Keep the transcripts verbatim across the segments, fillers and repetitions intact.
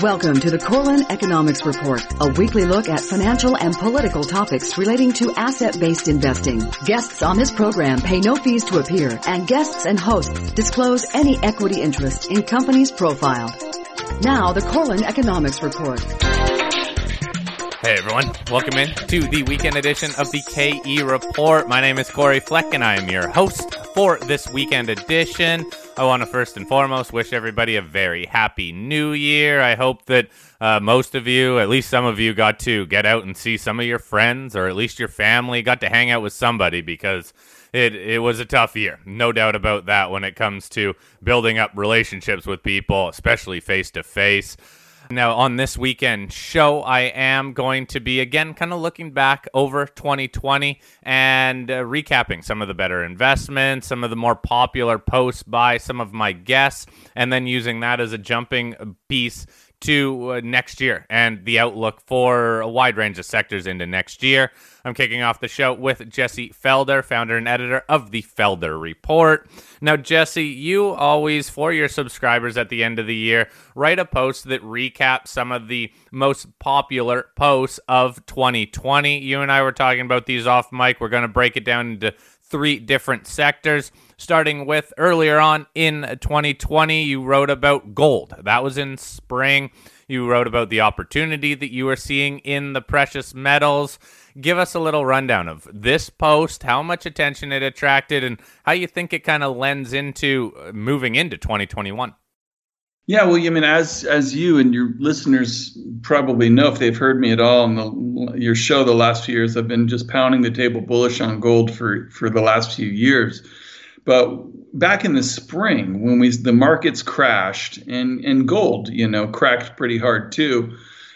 Welcome to the Corlin Economics Report, a weekly look at financial and political topics relating to asset-based investing. Guests on this program pay no fees to appear, and guests and hosts disclose any equity interest in companies profiled. Now, the Corlin Economics Report. Hey everyone, welcome in to the weekend edition of the K E Report. My name is Corey Fleck and I am your host for this weekend edition. I want to first and foremost wish everybody a very happy new year. I hope that uh, most of you, at least some of you, got to get out and see some of your friends or at least your family, got to hang out with somebody because it, it was a tough year. No doubt about that when it comes to building up relationships with people, especially face-to-face. Now, on this weekend show, I am going to be, again, kind of looking back over twenty twenty and uh, recapping some of the better investments, some of the more popular posts by some of my guests, and then using that as a jumping piece to uh, next year and the outlook for a wide range of sectors into next year. I'm kicking off the show with Jesse Felder, founder and editor of the Felder Report. Now, Jesse, you always, for your subscribers at the end of the year, write a post that recaps some of the most popular posts of twenty twenty. You and I were talking about these off mic. We're going to break it down into three different sectors, starting with earlier on in twenty twenty, you wrote about gold. That was in spring. You wrote about the opportunity that you were seeing in the precious metals. Give us a little rundown of this post, how much attention it attracted, and how you think it kind of lends into moving into twenty twenty-one. Yeah, well, I mean, as as you and your listeners probably know, if they've heard me at all in the, your show the last few years, I've been just pounding the table bullish on gold for, for the last few years. But back in the spring, when we the markets crashed and, and gold, you know, cracked pretty hard too,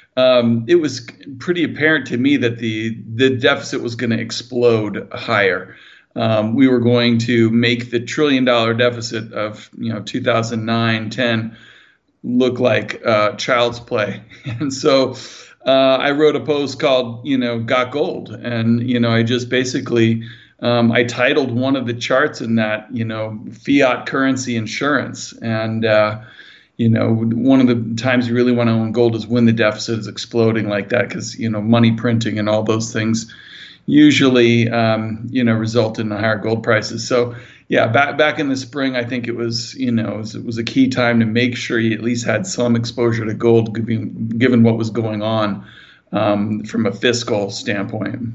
um, it was pretty apparent to me that the the deficit was going to explode higher. Um, we were going to make the trillion dollar deficit of, you know, two thousand nine, ten look like uh, child's play. And so uh, I wrote a post called, you know, Got Gold. And, you know, I just basically, um, I titled one of the charts in that, you know, fiat currency insurance. And, uh, you know, one of the times you really want to own gold is when the deficit is exploding like that, because, you know, money printing and all those things usually, um, you know, result in higher gold prices. So, yeah, back back in the spring, I think it was, you know, it was, it was a key time to make sure you at least had some exposure to gold, given, given what was going on um, from a fiscal standpoint.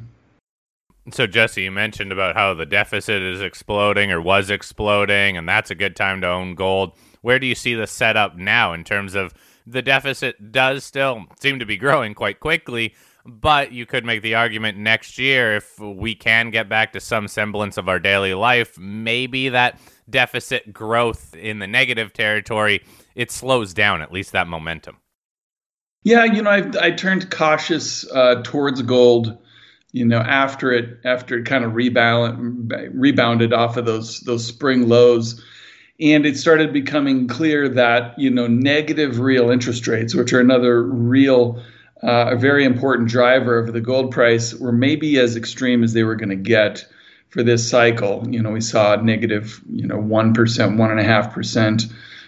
So, Jesse, you mentioned about how the deficit is exploding or was exploding, and that's a good time to own gold. Where do you see the setup now in terms of the deficit does still seem to be growing quite quickly, but you could make the argument next year, if we can get back to some semblance of our daily life, maybe that deficit growth in the negative territory, it slows down, at least that momentum. Yeah, you know, I I turned cautious uh, towards gold, you know, after it after it kind of rebound, rebounded off of those those spring lows. And it started becoming clear that, you know, negative real interest rates, which are another real Uh, a very important driver of the gold price, were maybe as extreme as they were going to get for this cycle. You know, we saw negative, you know, one percent, one and a half percent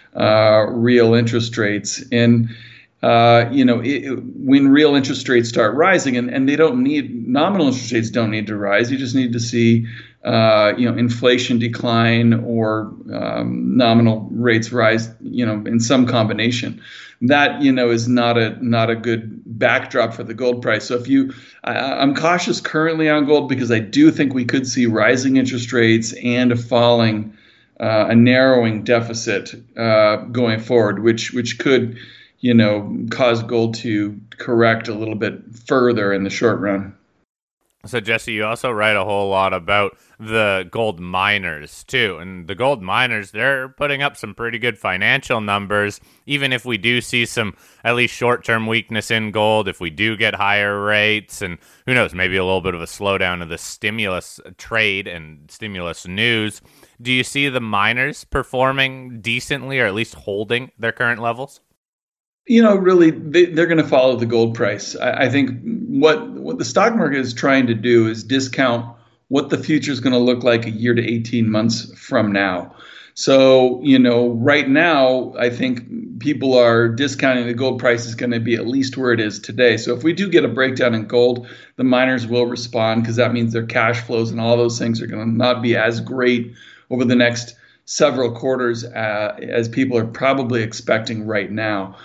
uh, real interest rates. And, uh, you know, it, it, when real interest rates start rising, and, and they don't need, nominal interest rates don't need to rise. You just need to see, uh, you know, inflation decline or um, nominal rates rise, you know, in some combination. That, you know, is not a not a good backdrop for the gold price. So if you, I, I'm cautious currently on gold because I do think we could see rising interest rates and a falling, uh, a narrowing deficit uh, going forward, which which could, you know, cause gold to correct a little bit further in the short run. So, Jesse, you also write a whole lot about the gold miners, too. And the gold miners, they're putting up some pretty good financial numbers, even if we do see some at least short-term weakness in gold, if we do get higher rates, and who knows, maybe a little bit of a slowdown of the stimulus trade and stimulus news. Do you see the miners performing decently or at least holding their current levels? You know, really, they, they're going to follow the gold price. I, I think what what the stock market is trying to do is discount what the future is going to look like a year to eighteen months from now. So, you know, right now, I think people are discounting the gold price is going to be at least where it is today. So if we do get a breakdown in gold, the miners will respond because that means their cash flows and all those things are going to not be as great over the next several quarters uh, as people are probably expecting right now.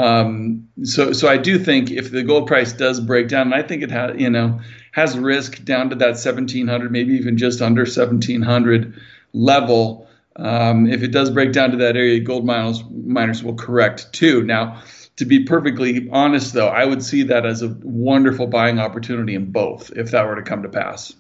Um, so, so I do think if the gold price does break down, and I think it has, you know, has risk down to that seventeen hundred, maybe even just under seventeen hundred level. Um, if it does break down to that area, gold miners miners will correct too. Now, to be perfectly honest, though, I would see that as a wonderful buying opportunity in both if that were to come to pass.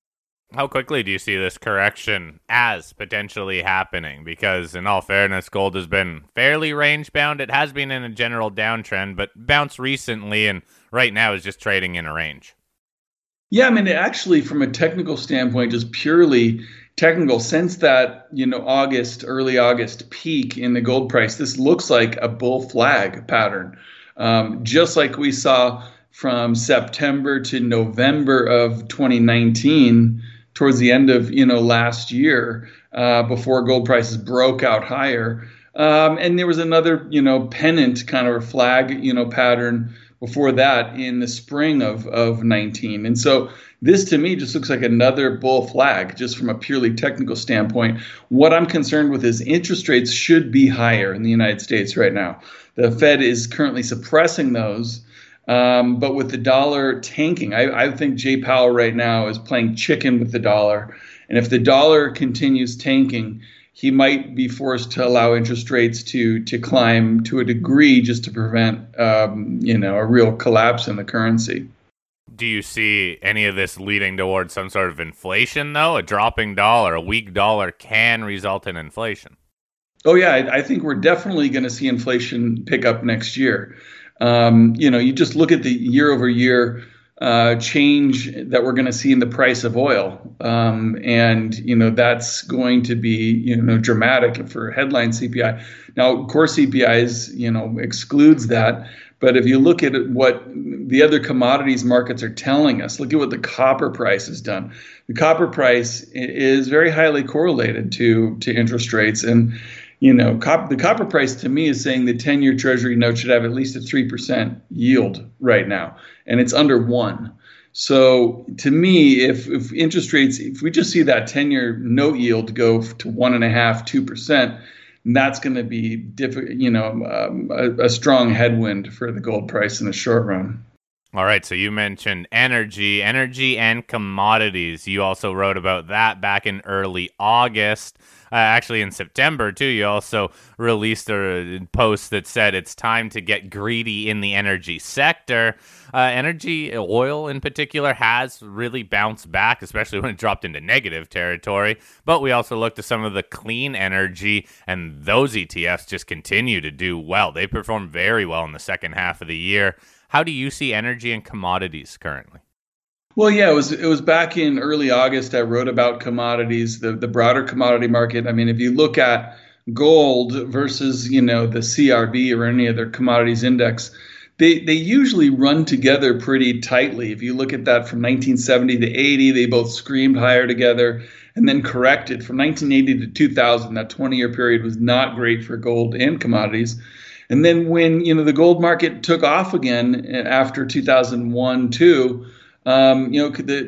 How quickly do you see this correction as potentially happening? Because in all fairness, gold has been fairly range bound. It has been in a general downtrend, but bounced recently and right now is just trading in a range. Yeah, I mean, actually, from a technical standpoint, just purely technical, since that, you know, August, early August peak in the gold price, this looks like a bull flag pattern, um, just like we saw from September to November of twenty nineteen, towards the end of, you know, last year, uh, before gold prices broke out higher. Um, and there was another, you know, pennant kind of a flag, you know, pattern before that in the spring of, of nineteen. And so this to me just looks like another bull flag, just from a purely technical standpoint. What I'm concerned with is interest rates should be higher in the United States right now. The Fed is currently suppressing those. Um, but with the dollar tanking, I, I think Jay Powell right now is playing chicken with the dollar. And if the dollar continues tanking, he might be forced to allow interest rates to to climb to a degree just to prevent, um, you know, a real collapse in the currency. Do you see any of this leading towards some sort of inflation, though? A dropping dollar, a weak dollar can result in inflation. Oh, yeah, I, I think we're definitely going to see inflation pick up next year. Um, you know, you just look at the year over year uh, change that we're going to see in the price of oil. Um, and, you know, that's going to be, you know, dramatic for headline C P I. Now, core C P I is, you know, excludes that. But if you look at what the other commodities markets are telling us, look at what the copper price has done. The copper price is very highly correlated to, to interest rates. And, you know, cop, the copper price to me is saying the ten-year Treasury note should have at least a three percent yield right now, and it's under one. So to me, if, if interest rates, if we just see that ten-year note yield go to one and a half, two percent, that's going to be, diff- you know, um, a, a strong headwind for the gold price in the short run. All right, so you mentioned energy, energy and commodities. You also wrote about that back in early August. Uh, actually, in September, too, you also released a post that said it's time to get greedy in the energy sector. Uh, energy, oil in particular, has really bounced back, especially when it dropped into negative territory. But we also looked at some of the clean energy, and those E T Fs just continue to do well. They performed very well in the second half of the year. How do you see energy and commodities currently? Well, yeah, it was it was back in early August. I wrote about commodities, the the broader commodity market. I mean, if you look at gold versus, you know, the C R B or any other commodities index, they they usually run together pretty tightly. If you look at that from nineteen seventy to eighty, they both screamed higher together and then corrected. From nineteen eighty to two thousand, that twenty-year period was not great for gold and commodities. And then when, you know, the gold market took off again after two thousand one, two, um, you know, the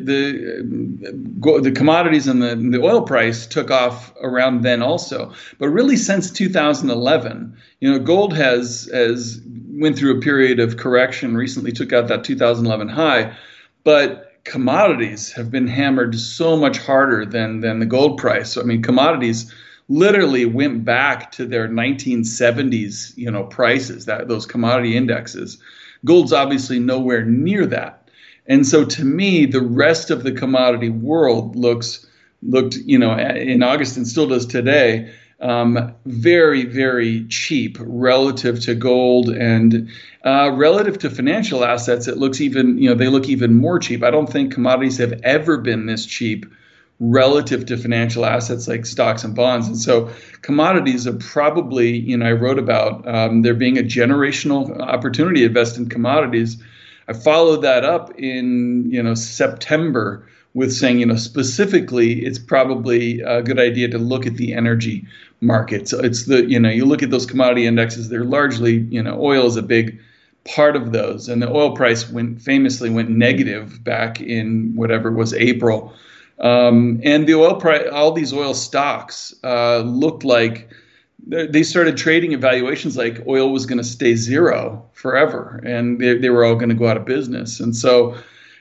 the the commodities and the, the oil price took off around then also. But really since two thousand eleven, you know, gold has has went through a period of correction, recently took out that two thousand eleven high, but commodities have been hammered so much harder than than the gold price. So, I mean, commodities literally went back to their nineteen seventies, you know, prices, that those commodity indexes. Gold's obviously nowhere near that. And so to me, the rest of the commodity world looks looked, you know, in August and still does today, um, very, very cheap relative to gold, and uh, relative to financial assets. It looks even, you know, they look even more cheap. I don't think commodities have ever been this cheap relative to financial assets like stocks and bonds. And so commodities are probably, you know, I wrote about um, there being a generational opportunity to invest in commodities. I followed that up in, you know, September with saying, you know, specifically, it's probably a good idea to look at the energy markets. It's the, you know, you look at those commodity indexes, they're largely, you know, oil is a big part of those. And the oil price went famously went negative back in whatever was April. Um, and the oil price, all these oil stocks uh, looked like they started trading at valuations like oil was going to stay zero forever, and they, they were all going to go out of business. And so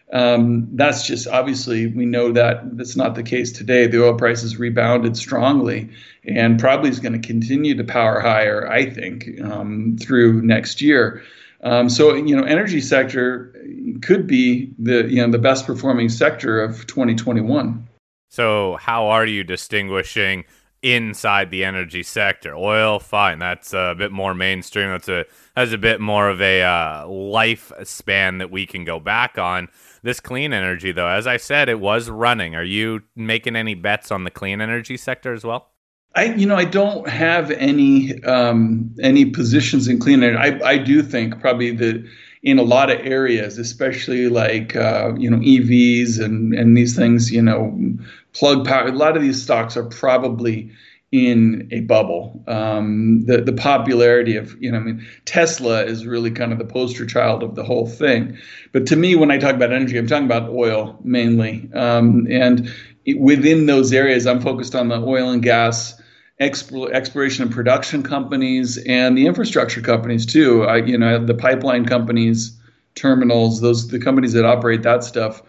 um, that's just, obviously, we know that that's not the case today. The oil price has rebounded strongly and probably is going to continue to power higher, I think, um, through next year. Um, so, you know, energy sector could be the, you know, the best performing sector of twenty twenty-one. So how are you distinguishing inside the energy sector? Oil, fine, that's a bit more mainstream. That's a has a bit more of a uh, lifespan that we can go back on. This clean energy, though, as I said, it was running. Are you making any bets on the clean energy sector as well? I, you know, I don't have any um, any positions in clean energy. I, I do think probably that in a lot of areas, especially like uh, you know E Vs and and these things, you know, plug power. A lot of these stocks are probably in a bubble. Um, the the popularity of, you know, I mean, Tesla is really kind of the poster child of the whole thing. But to me, when I talk about energy, I'm talking about oil mainly, um, and it, within those areas, I'm focused on the oil and gas exploration and production companies and the infrastructure companies too. I, you know, the pipeline companies, terminals, those the companies that operate that stuff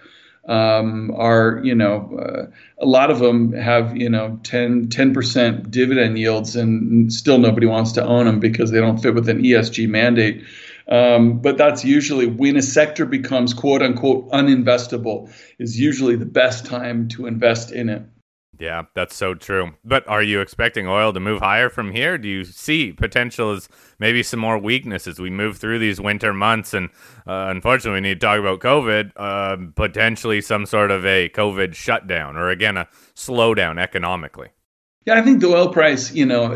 um, are, you know, uh, a lot of them have, you know, ten percent dividend yields, and still nobody wants to own them because they don't fit with an E S G mandate. Um, but that's usually when a sector becomes quote unquote uninvestable, is usually the best time to invest in it. Yeah, that's so true. But are you expecting oil to move higher from here? Do you see potential as maybe some more weakness as we move through these winter months? And uh, unfortunately, we need to talk about COVID, uh, potentially some sort of a COVID shutdown or, again, a slowdown economically. Yeah, I think the oil price, you know,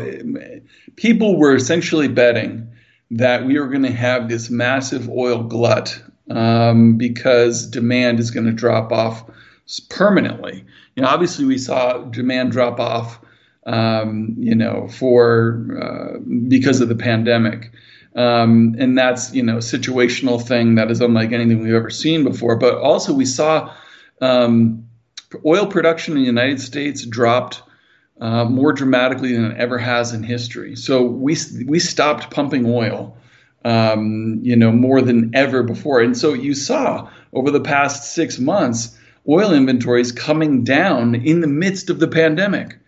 people were essentially betting that we were going to have this massive oil glut um, because demand is going to drop off permanently. You know, obviously we saw demand drop off, um, you know, for uh, because of the pandemic, um, and that's, you know, a situational thing that is unlike anything we've ever seen before. But also we saw um, oil production in the United States dropped uh, more dramatically than it ever has in history. So we we stopped pumping oil, um, you know, more than ever before, and so you saw over the past six months. Oil inventories coming down in the midst of the pandemic.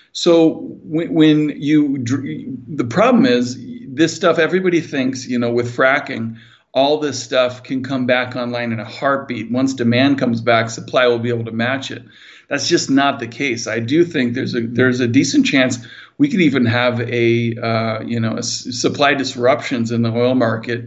So when, when you, the problem is this stuff, everybody thinks, you know, with fracking, all this stuff can come back online in a heartbeat. Once demand comes back, supply will be able to match it. That's just not the case. I do think there's a there's a decent chance we could even have a, uh, you know, a supply disruptions in the oil market,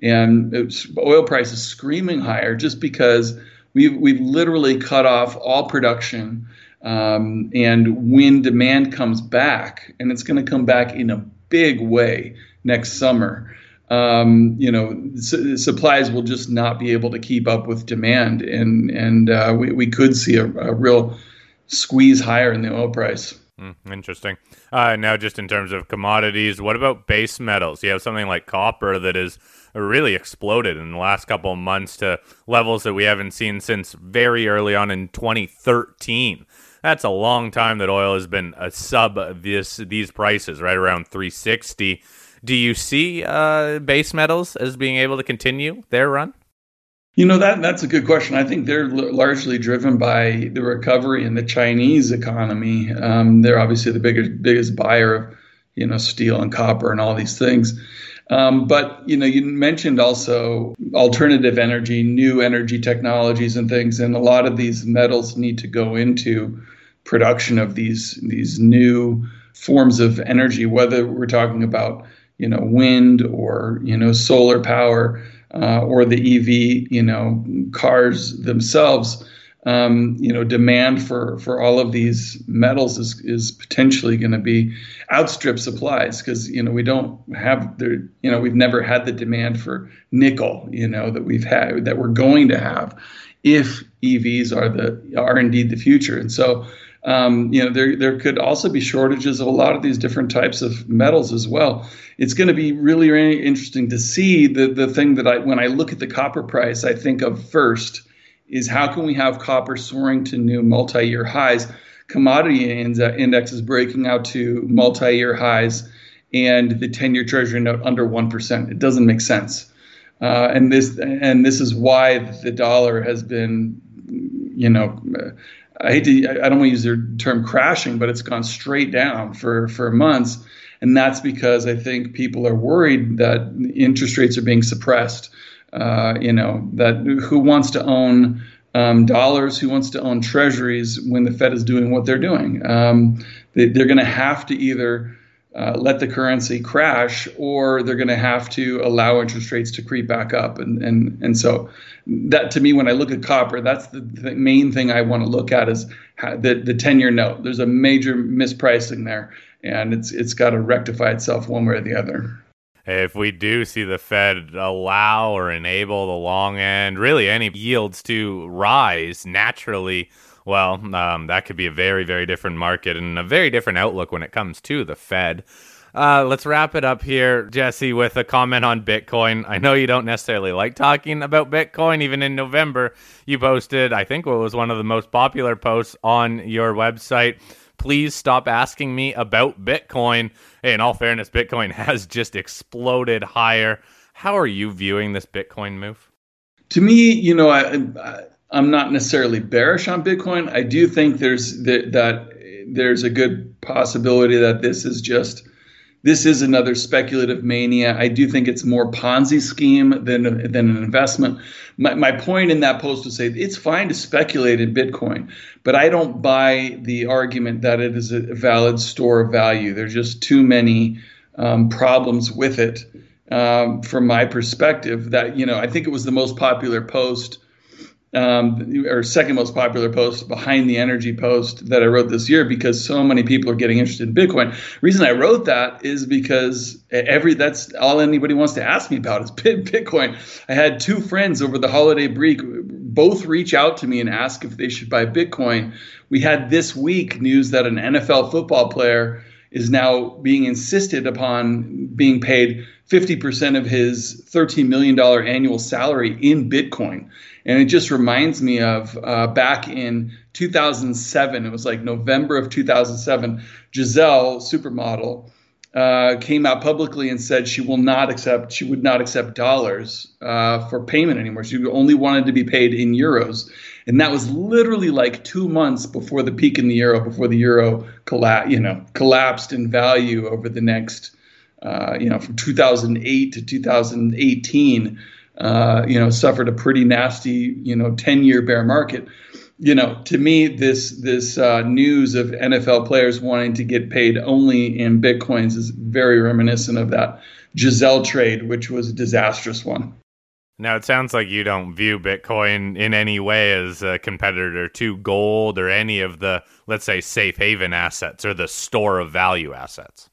and oil prices screaming higher just because We've, we've literally cut off all production, um, and when demand comes back, and it's going to come back in a big way next summer, um, you know, su- supplies will just not be able to keep up with demand, and and uh, we, we could see a, a real squeeze higher in the oil price. Mm, interesting. Uh, now, just in terms of commodities, what about base metals? You have something like copper that is really exploded in the last couple of months to levels that we haven't seen since very early on in twenty thirteen. That's a long time that oil has been a sub this these prices, right around three sixty. Do you see uh, base metals as being able to continue their run? You know, that that's a good question. I think they're l- largely driven by the recovery in the Chinese economy. Um, they're obviously the biggest biggest buyer of, you know, steel and copper and all these things. Um, but, you know, you mentioned also alternative energy, new energy technologies and things, and a lot of these metals need to go into production of these these new forms of energy, whether we're talking about, you know, wind or, you know, solar power uh, or the E V, you know, cars themselves. um, you know, demand for, for all of these metals is, is potentially going to be outstrip supplies because, you know, we don't have the, you know, we've never had the demand for nickel, you know, that we've had, that we're going to have if E Vs are the, are indeed the future. And so, um, you know, there, there could also be shortages of a lot of these different types of metals as well. It's going to be really, really interesting to see the, the thing that I, when I look at the copper price, I think of first is how can we have copper soaring to new multi-year highs? Commodity index is breaking out to multi-year highs, and the ten-year Treasury note under one percent. It doesn't make sense, uh, and this and this is why the dollar has been, you know, I hate to, I don't want to use the term crashing, but it's gone straight down for for months, and that's because I think people are worried that interest rates are being suppressed. Uh, you know, that who wants to own um, dollars, who wants to own treasuries when the Fed is doing what they're doing? Um, they, they're going to have to either uh, let the currency crash or they're going to have to allow interest rates to creep back up. And, and, and so that, to me, when I look at copper, that's the, the main thing I want to look at is how, the, the ten-year note. There's a major mispricing there, and it's it's got to rectify itself one way or the other. If we do see the Fed allow or enable the long end, really any yields to rise naturally, well, um, that could be a very, very different market and a very different outlook when it comes to the Fed. Uh, let's wrap it up here, Jesse, with a comment on Bitcoin. I know you don't necessarily like talking about Bitcoin. Even in November, you posted, I think, what was one of the most popular posts on your website. Please stop asking me about Bitcoin. Hey, in all fairness, Bitcoin has just exploded higher. How are you viewing this Bitcoin move? To me, you know, I, I, I'm not necessarily bearish on Bitcoin. I do think there's that, that there's a good possibility that this is just this is another speculative mania. I do think it's more Ponzi scheme than than an investment. My, my point in that post was say it's fine to speculate in Bitcoin, but I don't buy the argument that it is a valid store of value. There's just too many um, problems with it um, from my perspective. That, you know, I think it was the most popular post. Um, or second most popular post behind the energy post that I wrote this year because so many people are getting interested in Bitcoin. The reason I wrote that is because every that's all anybody wants to ask me about is Bitcoin. I had two friends over the holiday break both reach out to me and ask if they should buy Bitcoin. We had this week news that an N F L football player is now being insisted upon being paid fifty percent of his thirteen million dollars annual salary in Bitcoin. And it just reminds me of uh, back in two thousand seven, it was like November of two thousand seven, Giselle, supermodel, uh, came out publicly and said she will not accept, she would not accept dollars uh, for payment anymore. She only wanted to be paid in euros. And that was literally like two months before the peak in the euro, before the euro colla- you know, collapsed in value over the next, uh, you know, from two thousand eight to two thousand eighteen. Uh, you know, suffered a pretty nasty, you know, ten-year bear market. You know, to me, this this uh, news of N F L players wanting to get paid only in Bitcoins is very reminiscent of that Giselle trade, which was a disastrous one. Now, it sounds like you don't view Bitcoin in any way as a competitor to gold or any of the, let's say, safe haven assets or the store of value assets.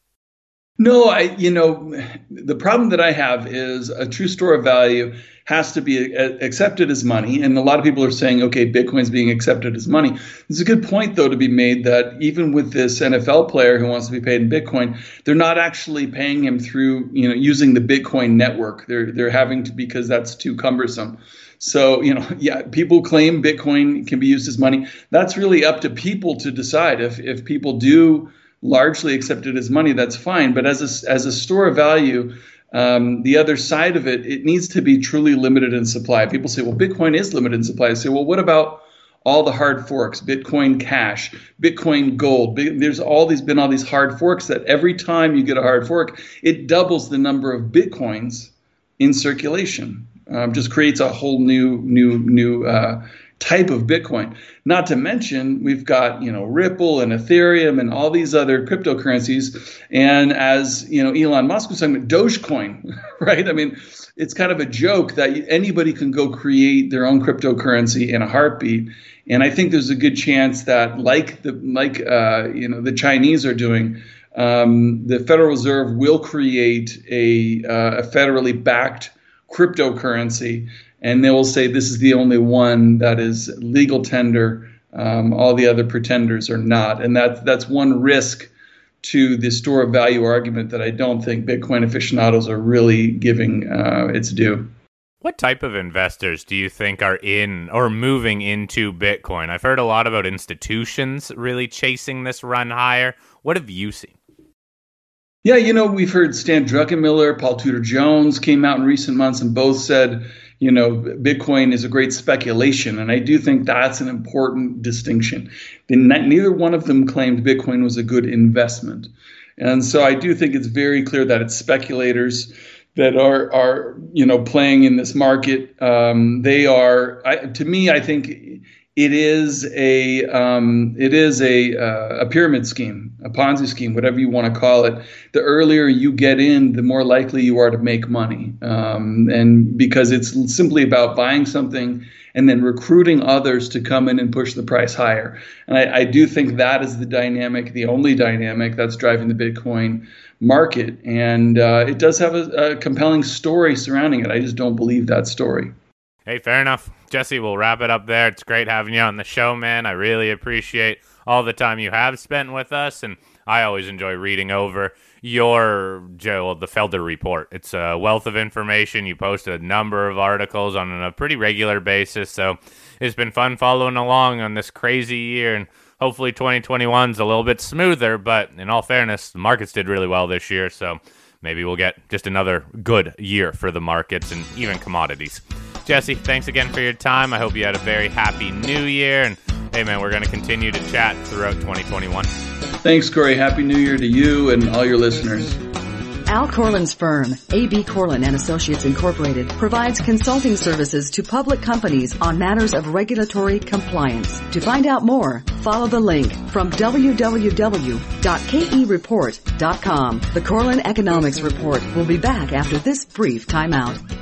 No, I, you know, the problem that I have is a true store of value has to be accepted as money. And a lot of people are saying, okay, Bitcoin's being accepted as money. There's a good point, though, to be made that even with this N F L player who wants to be paid in Bitcoin, they're not actually paying him through, you know, using the Bitcoin network. They're they're having to because that's too cumbersome. So, you know, yeah, people claim Bitcoin can be used as money. That's really up to people to decide. If if people do largely accept it as money, that's fine. But as a, as a store of value, um, the other side of it, it needs to be truly limited in supply. People say, well, Bitcoin is limited in supply. I say, well, what about all the hard forks, Bitcoin Cash, Bitcoin Gold? There's all these been all these hard forks that every time you get a hard fork, it doubles the number of Bitcoins in circulation. Um, just creates a whole new, new, new, uh, type of Bitcoin. Not to mention, we've got, you know, Ripple and Ethereum and all these other cryptocurrencies. And as, you know, Elon Musk was talking about Dogecoin, right? I mean, it's kind of a joke that anybody can go create their own cryptocurrency in a heartbeat. And I think there's a good chance that, like the like uh, you know the Chinese are doing, um, the Federal Reserve will create a, uh, a federally backed cryptocurrency, and they will say this is the only one that is legal tender. Um, all the other pretenders are not, and that that's one risk to the store of value argument that I don't think Bitcoin aficionados are really giving uh, its due. What type of investors do you think are in or moving into Bitcoin? I've heard a lot about institutions really chasing this run higher. What have you seen? Yeah, you know, we've heard Stan Druckenmiller, Paul Tudor Jones came out in recent months and both said, you know, Bitcoin is a great speculation. And I do think that's an important distinction. Neither one of them claimed Bitcoin was a good investment. And so I do think it's very clear that it's speculators that are, are you know, playing in this market. Um, they are, I, to me, I think it is a um, it is a uh, a pyramid scheme, a Ponzi scheme, whatever you want to call it. The earlier you get in, the more likely you are to make money, um, and because it's simply about buying something and then recruiting others to come in and push the price higher. And I, I do think that is the dynamic, the only dynamic that's driving the Bitcoin market. And uh, it does have a, a compelling story surrounding it. I just don't believe that story. Hey, fair enough. Jesse, we'll wrap it up there. It's great having you on the show, man. I really appreciate all the time you have spent with us, and I always enjoy reading over your, Joe, the Felder Report. It's a wealth of information. You post a number of articles on a pretty regular basis, so it's been fun following along on this crazy year, and hopefully twenty twenty-one's a little bit smoother, but in all fairness, the markets did really well this year, so maybe we'll get just another good year for the markets and even commodities. Jesse, thanks again for your time. I hope you had a very happy new year, and hey man, we're going to continue to chat throughout twenty twenty-one. Thanks, Corey. Happy New Year to you and all your listeners. Al Corlin's firm, A B. Corlin and Associates Incorporated, provides consulting services to public companies on matters of regulatory compliance. To find out more, follow the link from w w w dot k e report dot com. The Corlin Economics Report will be back after this brief timeout.